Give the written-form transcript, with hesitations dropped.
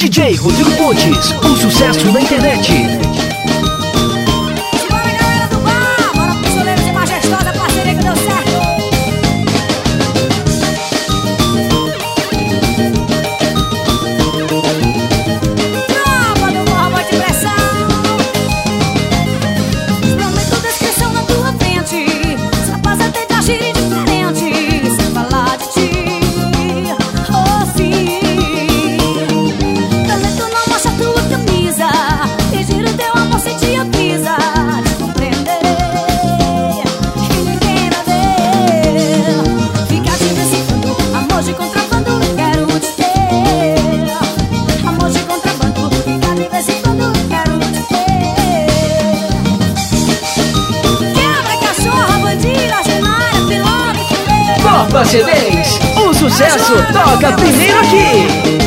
DJ Rodrigo Pontes, um sucesso na internet. Bora, galera do bar, bora pro Soleiros e Majestosa, parceria que deu certo. Tropa do morro, boa de pressão. Prometo descrição na tua frente. Os rapazes até te agirem diferente, sem falar de ti. Oh, sim. Prometo não mostrar tua camisa, pedir o teu amor sem te avisa. Te compreenderei e ninguém vai ver. Ficar te decifrando, amor de contrabando, quero te ter. Amor de contrabando, ficar te decifrando, quero te ter. Quebra, cachorra, bandida, genária, pilantra, fileira. Copa CDs, o sucesso toca primeiro aqui.